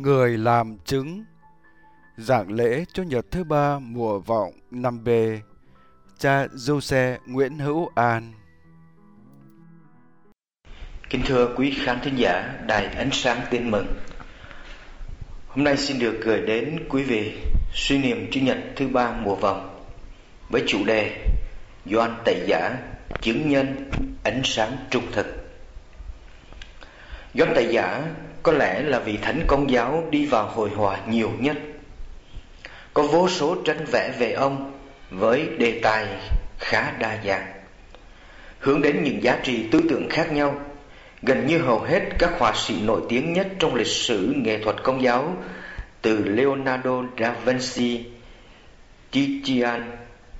Người làm chứng. Giảng lễ Chủ nhật thứ ba mùa vọng 5B. Cha Giuse Nguyễn Hữu An. Kính thưa quý khán thính giả Đài Ánh Sáng Tin Mừng, hôm nay xin được gửi đến quý vị suy niệm Chủ nhật thứ ba mùa vọng với chủ đề Gioan Tẩy Giả, chứng nhân ánh sáng trung thực. Gioan Tẩy Giả có lẽ là vị thánh Công giáo đi vào hội họa nhiều nhất. Có vô số tranh vẽ về ông với đề tài khá đa dạng, hướng đến những giá trị tư tưởng khác nhau. Gần như hầu hết các họa sĩ nổi tiếng nhất trong lịch sử nghệ thuật Công giáo, từ Leonardo da Vinci, Titian,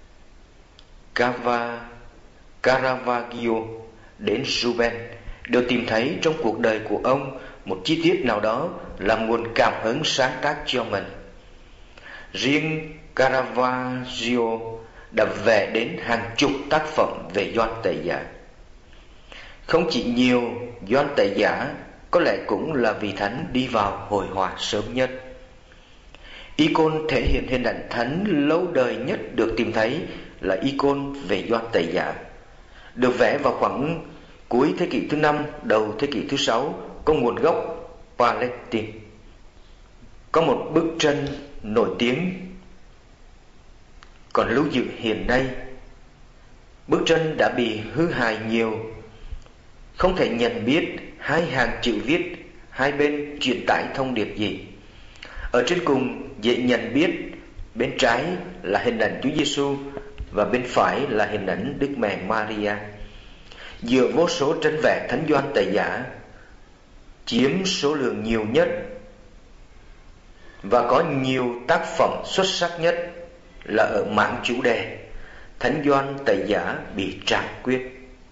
Caravaggio đến Rubens, đều tìm thấy trong cuộc đời của ông một chi tiết nào đó làm nguồn cảm hứng sáng tác cho mình. Riêng Caravaggio đã vẽ đến hàng chục tác phẩm về Gioan Tẩy Giả. Không chỉ nhiều, Gioan Tẩy Giả có lẽ cũng là vị thánh đi vào hội họa sớm nhất. Icon thể hiện hình ảnh thánh lâu đời nhất được tìm thấy là icon về Gioan Tẩy Giả, được vẽ vào khoảng cuối thế kỷ thứ 5, đầu thế kỷ thứ 6, có nguồn gốc Palestine. Có một bức tranh nổi tiếng còn lưu giữ hiện nay. Bức tranh đã bị hư hại nhiều, không thể nhận biết hai hàng chữ viết hai bên truyền tải thông điệp gì. Ở trên cùng dễ nhận biết, bên trái là hình ảnh Chúa Giêsu và bên phải là hình ảnh Đức Mẹ Maria. Giữa vô số tranh vẽ thánh Gioan Tẩy Giả chiếm số lượng nhiều nhất và có nhiều tác phẩm xuất sắc nhất là ở mảng chủ đề thánh Gioan Tẩy Giả bị trảm quyết.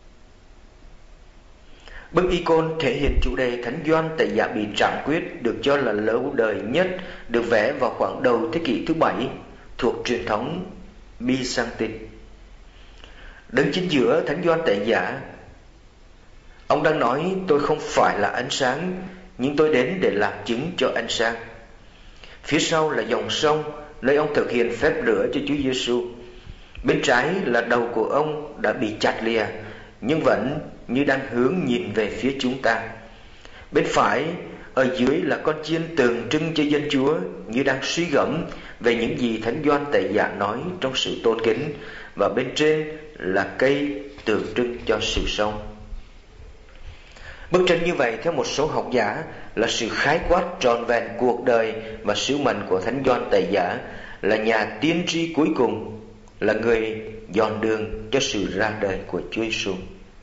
Bức icon thể hiện chủ đề thánh Gioan Tẩy Giả bị trảm quyết được cho là lâu đời nhất, được vẽ vào khoảng đầu thế kỷ thứ 7 thuộc truyền thống Byzantine. Đứng chính giữa thánh Gioan Tẩy Giả, ông đang nói: tôi không phải là ánh sáng, nhưng tôi đến để làm chứng cho ánh sáng. Phía sau là dòng sông nơi ông thực hiện phép rửa cho Chúa Giêsu. Bên trái là đầu của ông đã bị chặt lìa, nhưng vẫn như đang hướng nhìn về phía chúng ta. Bên phải ở dưới là con chiên tượng trưng cho dân Chúa, như đang suy gẫm về những gì thánh Gioan Tẩy Giả nói trong sự tôn kính. Và bên trên là cây tượng trưng cho sự sống. Bức tranh như vậy theo một số học giả là sự khái quát trọn vẹn cuộc đời và sứ mệnh của thánh Gioan Tẩy Giả, là nhà tiên tri cuối cùng, là người dọn đường cho sự ra đời của Chúa Giêsu.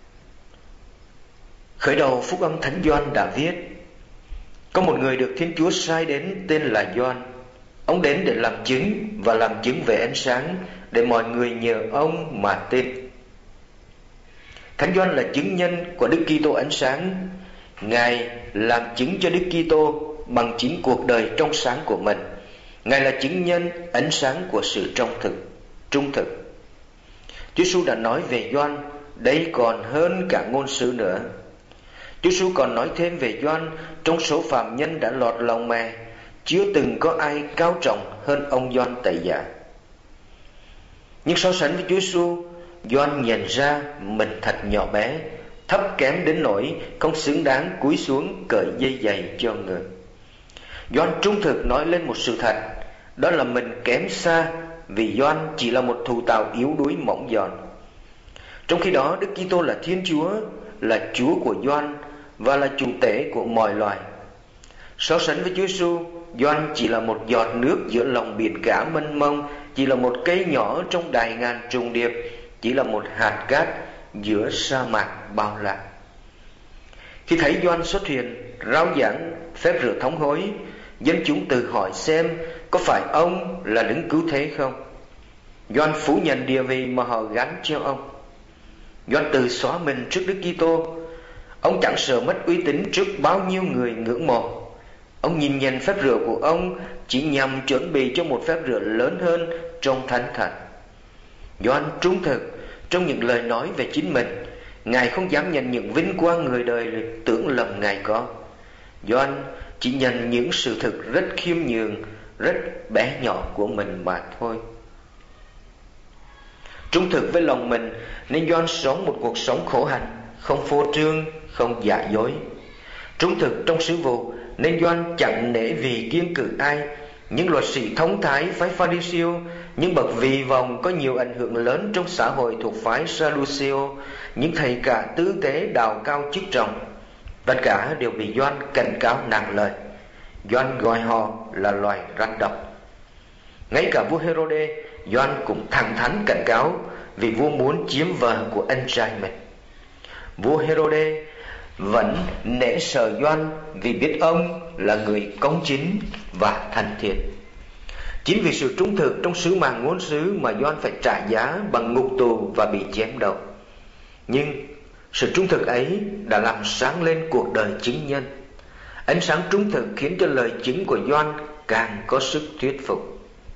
Khởi đầu phúc âm thánh Gioan đã viết: có một người được Thiên Chúa sai đến tên là Gioan. Ông đến để làm chứng và làm chứng về ánh sáng, để mọi người nhờ ông mà tin. Thánh Gioan là chứng nhân của Đức Kitô ánh sáng. Ngài làm chứng cho Đức Kitô bằng chính cuộc đời trong sáng của mình. Ngài là chứng nhân ánh sáng của sự trung thực. Chúa Giêsu đã nói về Gioan: đây còn hơn cả ngôn sứ nữa. Chúa Giêsu còn nói thêm về Gioan: trong số phàm nhân đã lọt lòng mẹ, chưa từng có ai cao trọng hơn ông Gioan Tẩy Giả. Nhưng so sánh với Chúa Giêsu, Gioan nhận ra mình thật nhỏ bé, thấp kém đến nỗi không xứng đáng cúi xuống cởi dây giày cho người. Gioan trung thực nói lên một sự thật, đó là mình kém xa, vì Gioan chỉ là một thù tàu yếu đuối mỏng giòn. Trong khi đó Đức Kitô là Thiên Chúa, là Chúa của Gioan và là chủ tể của mọi loài. So sánh với Chúa Giêsu, Gioan chỉ là một giọt nước giữa lòng biển cả mênh mông, chỉ là một cây nhỏ trong đài ngàn trùng điệp, chỉ là một hạt cát giữa sa mạc bao la. Khi thấy Gioan xuất hiện rao giảng phép rửa thống hối, dân chúng tự hỏi xem có phải ông là đấng cứu thế không. Gioan phủ nhận địa vị mà họ gắn cho ông. Gioan tự xóa mình trước Đức Kitô. Ông chẳng sợ mất uy tín trước bao nhiêu người ngưỡng mộ. Ông nhìn nhận phép rửa của ông chỉ nhằm chuẩn bị cho một phép rửa lớn hơn trong thánh thần. Gioan trung thực trong những lời nói về chính mình. Ngài không dám nhận những vinh quang người đời tưởng lầm Ngài có. Gioan chỉ nhận những sự thực rất khiêm nhường, rất bé nhỏ của mình mà thôi. Trung thực với lòng mình nên Gioan sống một cuộc sống khổ hạnh, không phô trương, không giả dối. Trung thực trong sứ vụ nên Gioan chẳng nể vì kiêng cự ai, những luật sĩ thống thái phái Pha-ri-siêu, những bậc vị vọng có nhiều ảnh hưởng lớn trong xã hội thuộc phái Sa-đu-xê-ô, những thầy cả tư tế đào cao chức trọng, tất cả đều bị Gioan cảnh cáo nặng lời. Gioan gọi họ là loài rắn độc. Ngay cả vua Hê-rô-đê, Gioan cũng thẳng thắn cảnh cáo vì vua muốn chiếm vợ của anh trai mình. Vua Hê-rô-đê vẫn nể sợ Gioan vì biết ông là người công chính và thành thiện. Chính vì sự trung thực trong sứ mạng ngôn sứ mà Gioan phải trả giá bằng ngục tù và bị chém đầu. Nhưng sự trung thực ấy đã làm sáng lên cuộc đời chứng nhân. Ánh sáng trung thực khiến cho lời chứng của Gioan càng có sức thuyết phục.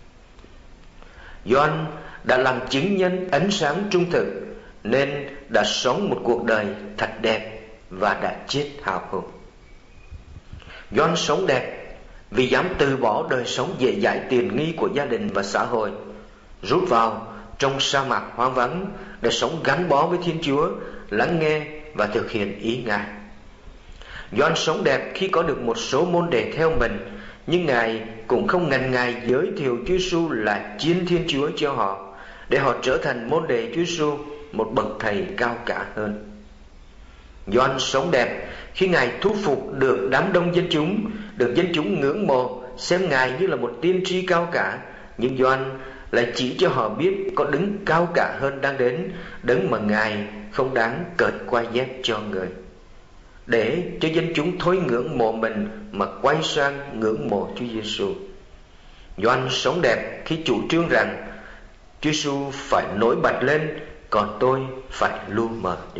Gioan đã làm chứng nhân ánh sáng trung thực nên đã sống một cuộc đời thật đẹp và đã chết hào hùng. Gioan sống đẹp vì dám từ bỏ đời sống dễ dãi tiền nghi của gia đình và xã hội, rút vào trong sa mạc hoang vắng để sống gắn bó với Thiên Chúa, lắng nghe và thực hiện ý Ngài. Gioan sống đẹp khi có được một số môn đệ theo mình, nhưng Ngài cũng không ngần ngại giới thiệu Chúa Giêsu là Chiên Thiên Chúa cho họ, để họ trở thành môn đệ Chúa Giêsu, một bậc thầy cao cả hơn. Gioan sống đẹp khi Ngài thuyết phục được đám đông dân chúng, được dân chúng ngưỡng mộ, xem Ngài như là một tiên tri cao cả. Nhưng Gioan lại chỉ cho họ biết có đấng cao cả hơn đang đến, đấng mà Ngài không đáng cởi quai dép cho người, để cho dân chúng thôi ngưỡng mộ mình mà quay sang ngưỡng mộ Chúa Giêsu. Gioan sống đẹp khi chủ trương rằng Chúa Giêsu phải nổi bật lên, còn tôi phải lu mờ đi.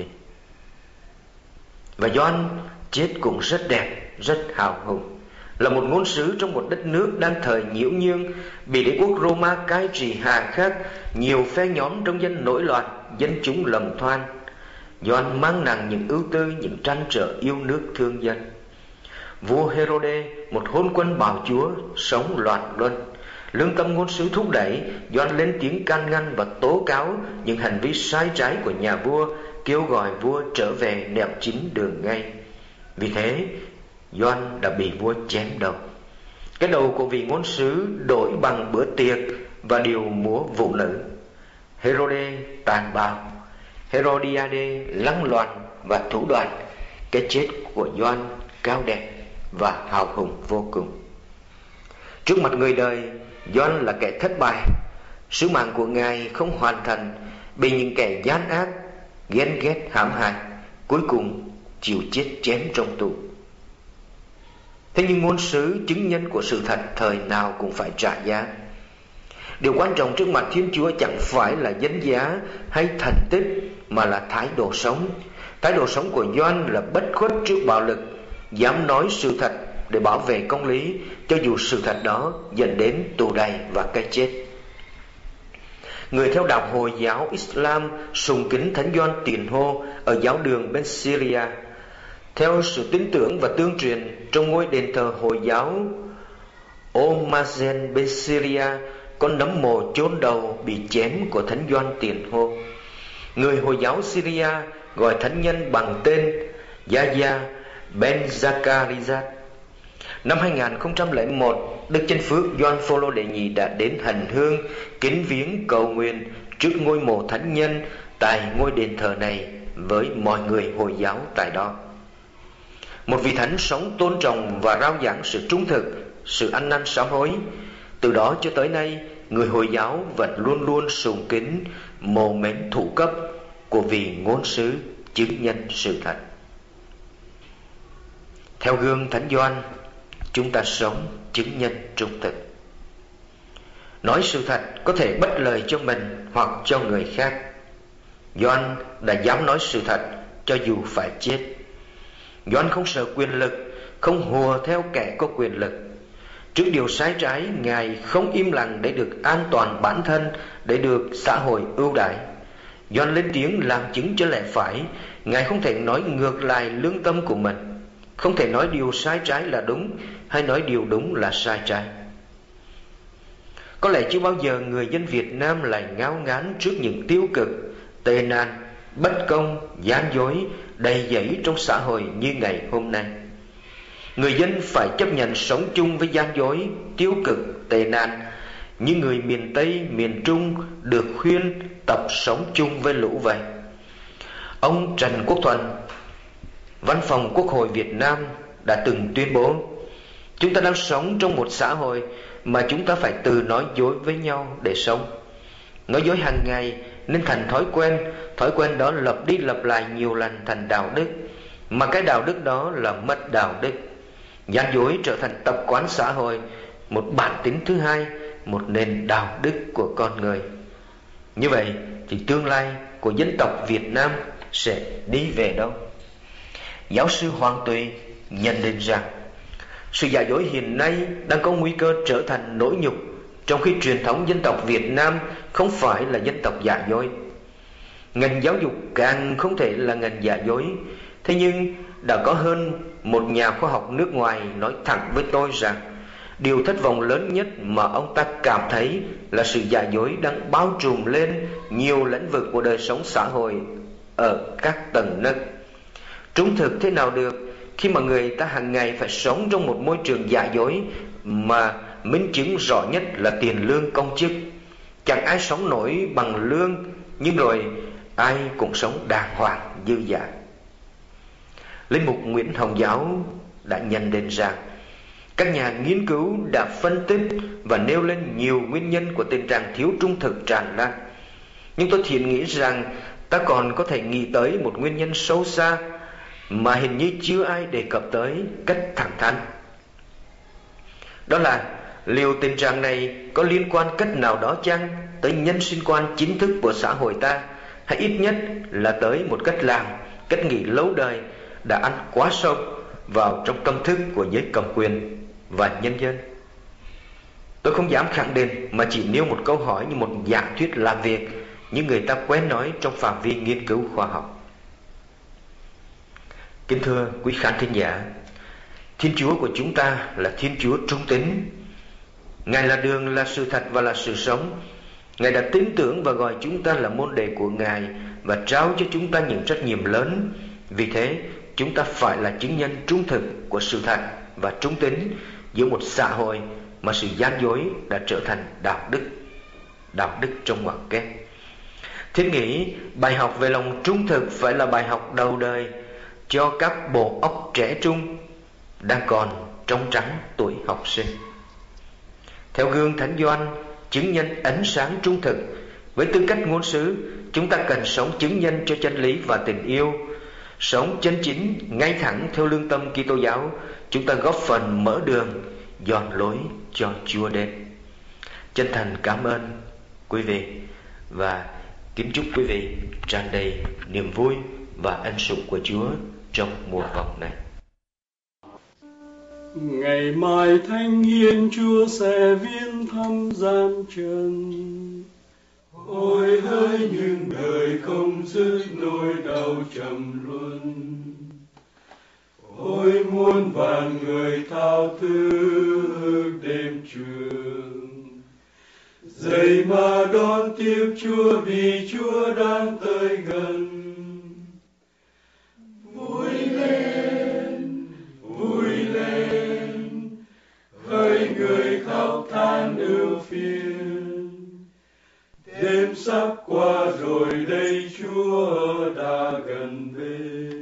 Và Gioan chết cũng rất đẹp, rất hào hùng, là một ngôn sứ trong một đất nước đang thời nhiễu nhương, bị đế quốc Roma cai trị hà khắc, nhiều phe nhóm trong dân nổi loạn, dân chúng lầm than. Gioan mang nặng những ưu tư, những trăn trở yêu nước thương dân. Vua Hê-rô-đê, một hôn quân bào chúa, sống loạn luân. Lương tâm ngôn sứ thúc đẩy Gioan lên tiếng can ngăn và tố cáo những hành vi sai trái của nhà vua, kêu gọi vua trở về nẻo chính đường ngay. Vì thế Gioan đã bị vua chém đầu. Cái đầu của vị ngôn sứ đổi bằng bữa tiệc và điều múa vũ nữ. Hê-rô-đê tàn bạo, Hê-rô-đi-a-đê lăng loàn và thủ đoạn. Cái chết của Gioan cao đẹp và hào hùng vô cùng. Trước mặt người đời, Gioan là kẻ thất bại. Sứ mạng của Ngài không hoàn thành, bị những kẻ gian ác ghen ghét hãm hại, cuối cùng chịu chết chém trong tù. Thế nhưng ngôn sứ chứng nhân của sự thật thời nào cũng phải trả giá. Điều quan trọng trước mặt Thiên Chúa chẳng phải là danh giá hay thành tích, mà là thái độ sống. Thái độ sống của Gioan là bất khuất trước bạo lực, dám nói sự thật để bảo vệ công lý, cho dù sự thật đó dẫn đến tù đày và cái chết. Người theo đạo Hồi giáo Islam sùng kính Thánh Gioan Tiền Hô ở giáo đường bên Syria. Theo sự tin tưởng và tương truyền, trong ngôi đền thờ Hồi giáo Omazen bên Syria có nấm mồ chôn đầu bị chém của Thánh Gioan Tiền Hô. Người Hồi giáo Syria gọi thánh nhân bằng tên Yahya ben Zakaria. Năm 2001, Đức Chánh Phước Gioan Phô-lô đệ nhị đã đến hành hương kính viếng cầu nguyện trước ngôi mộ thánh nhân tại ngôi đền thờ này với mọi người Hồi giáo tại đó. Một vị thánh sống tôn trọng và rao giảng sự trung thực, sự ăn năn sám hối. Từ đó cho tới nay, người Hồi giáo vẫn luôn luôn sùng kính, mộ mến thủ cấp của vị ngôn sứ chứng nhân sự thật. Theo gương Thánh Gioan, chúng ta sống chứng nhân trung thực. Nói sự thật có thể bất lợi cho mình hoặc cho người khác. Gioan đã dám nói sự thật cho dù phải chết. Gioan không sợ quyền lực, không hùa theo kẻ có quyền lực. Trước điều sai trái, Ngài không im lặng để được an toàn bản thân, để được xã hội ưu đãi. Gioan lên tiếng làm chứng cho lẽ phải. Ngài không thể nói ngược lại lương tâm của mình, không thể nói điều sai trái là đúng, hay nói điều đúng là sai trái. Có lẽ chưa bao giờ người dân Việt Nam lại ngao ngán trước những tiêu cực, tệ nạn, bất công, gian dối đầy dẫy trong xã hội như ngày hôm nay. Người dân phải chấp nhận sống chung với gian dối, tiêu cực, tệ nạn, như người miền Tây, miền Trung được khuyên tập sống chung với lũ vậy. Ông Trần Quốc Thuận, Văn phòng Quốc hội Việt Nam đã từng tuyên bố: chúng ta đang sống trong một xã hội mà chúng ta phải từ nói dối với nhau để sống. Nói dối hàng ngày nên thành thói quen đó lặp đi lặp lại nhiều lần thành đạo đức, mà cái đạo đức đó là mất đạo đức. Gian dối trở thành tập quán xã hội, một bản tính thứ hai, một nền đạo đức của con người. Như vậy thì tương lai của dân tộc Việt Nam sẽ đi về đâu? Giáo sư Hoàng Tùy nhận định rằng sự giả dối hiện nay đang có nguy cơ trở thành nỗi nhục, trong khi truyền thống dân tộc Việt Nam không phải là dân tộc giả dối. Ngành giáo dục càng không thể là ngành giả dối. Thế nhưng đã có hơn một nhà khoa học nước ngoài nói thẳng với tôi rằng điều thất vọng lớn nhất mà ông ta cảm thấy là sự giả dối đang bao trùm lên nhiều lĩnh vực của đời sống xã hội ở các tầng nấc. Trung thực thế nào được khi mà người ta hàng ngày phải sống trong một môi trường giả dối, mà minh chứng rõ nhất là tiền lương công chức. Chẳng ai sống nổi bằng lương, nhưng rồi ai cũng sống đàng hoàng dư dả. Linh mục Nguyễn Hồng Giáo đã nhận định rằng các nhà nghiên cứu đã phân tích và nêu lên nhiều nguyên nhân của tình trạng thiếu trung thực tràn lan. Nhưng tôi thiện nghĩ rằng ta còn có thể nghĩ tới một nguyên nhân sâu xa mà hình như chưa ai đề cập tới cách thẳng thắn. Đó là liệu tình trạng này có liên quan cách nào đó chăng tới nhân sinh quan chính thức của xã hội ta, hay ít nhất là tới một cách làm, cách nghĩ lâu đời đã ăn quá sâu vào trong tâm thức của giới cầm quyền và nhân dân. Tôi không dám khẳng định, mà chỉ nêu một câu hỏi như một giả thuyết làm việc, như người ta quen nói trong phạm vi nghiên cứu khoa học. Kính thưa quý khán thính giả, Thiên Chúa của chúng ta là Thiên Chúa trung tín. Ngài là đường, là sự thật và là sự sống. Ngài đã tin tưởng và gọi chúng ta là môn đệ của Ngài và trao cho chúng ta những trách nhiệm lớn. Vì thế, chúng ta phải là chứng nhân trung thực của sự thật và trung tín giữa một xã hội mà sự gian dối đã trở thành đạo đức trong ngoặc kép. Thiết nghĩ bài học về lòng trung thực phải là bài học đầu đời cho các bộ óc trẻ trung đang còn trong trắng tuổi học sinh. Theo gương Thánh Gioan, chứng nhân ánh sáng trung thực, với tư cách ngôn sứ, chúng ta cần sống chứng nhân cho chân lý và tình yêu, sống chân chính, ngay thẳng theo lương tâm Kitô giáo. Chúng ta góp phần mở đường, dọn lối cho Chúa đến. Chân thành cảm ơn quý vị và kính chúc quý vị tràn đầy niềm vui và ân sủng của Chúa trong mùa vọng này. Ngày mai Thánh Hiền Chúa sẽ viếng thăm gian trần. Ôi hỡi những đời không dứt nỗi đau trầm luân. Ôi muôn vàn người thao thức đêm trường, dậy mà đón tiếp Chúa vì Chúa đang tới gần. Vui lên, hỡi người khóc than ưu phiền. Đêm sắp qua rồi đây, Chúa đã gần bên.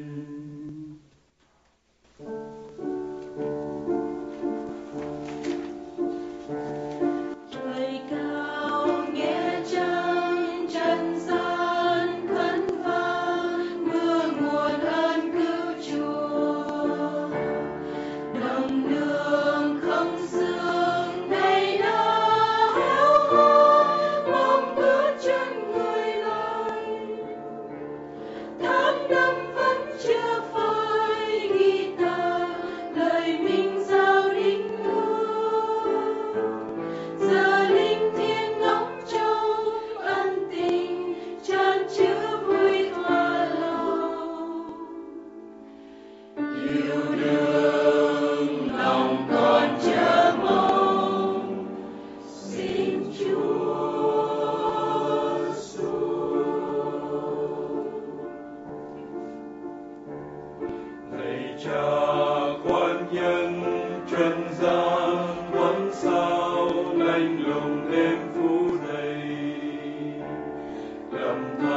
lòng ta